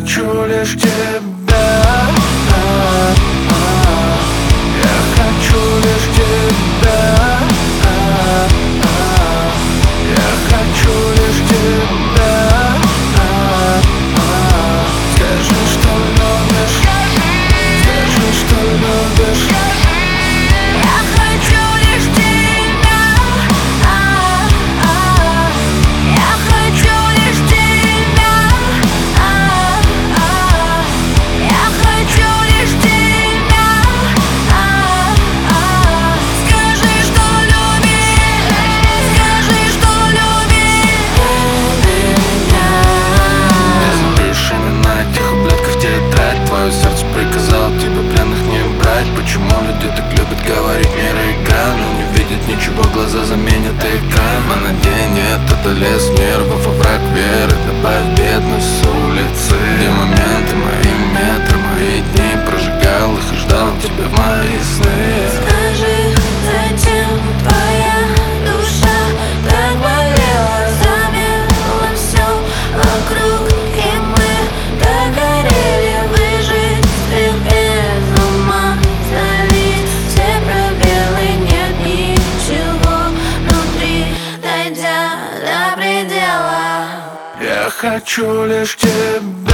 хочу лишь тебя. Я хочу лишь тебя. Я хочу лишь тебя. Скажи, что любишь. Скажи, что любишь. Я хочу лишь тебя. Я хочу лишь тебя. Я хочу лишь тебя. Скажи, что любишь. Скажи, что любишь меня. Не запишешь имена этих ублюдков в тетрадь. Твое сердце приказало тебе пленных не брать. Почему люди так любят говорить мир и игра, но не видят ничего, глаза заменят экран. А на день это лес нервов, овраг веры. Добавь бедность с улицы, где моменты, мои метры, мои дни. Прожигал их и ждал тебя в мои сны. Скажи, зачем твоя душа так болела? Замерло все вокруг, и мы догорели. Выжить без ума, залить все пробелы. Нет ничего внутри, дойдя до предела. Я хочу лишь тебя.